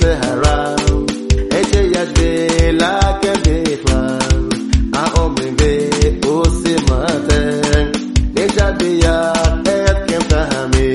Sahara. Eche yajbe la kebetwa. A ombe ose maten. Deja beya et kemtahame.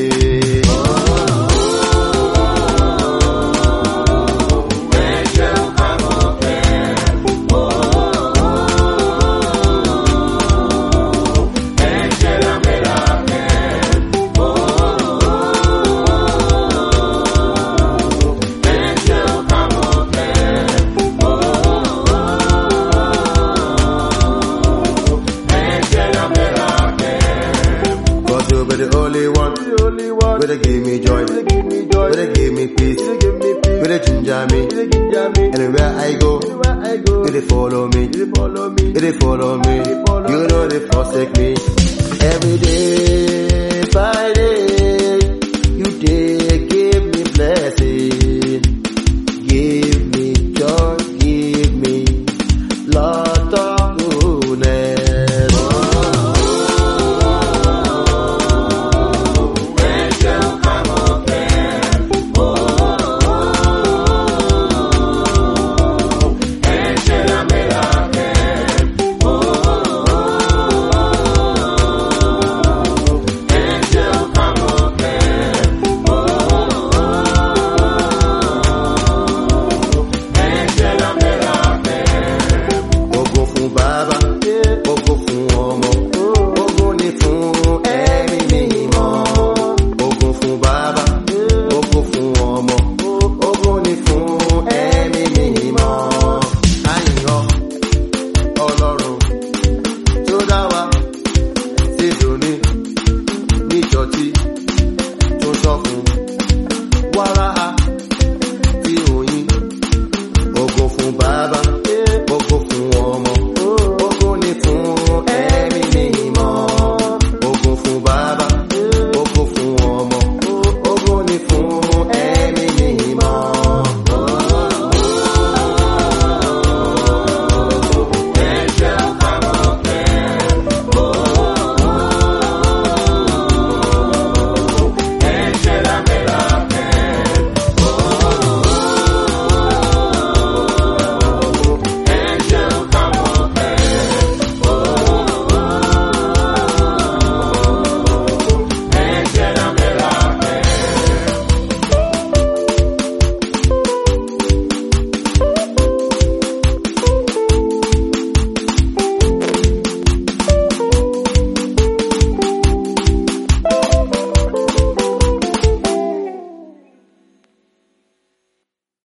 The only one, will they give me joy, will they give me peace, will they ginger me, anywhere I go, will they follow me, will they follow me, you know they forsake me, every day, by day, you did give me blessings.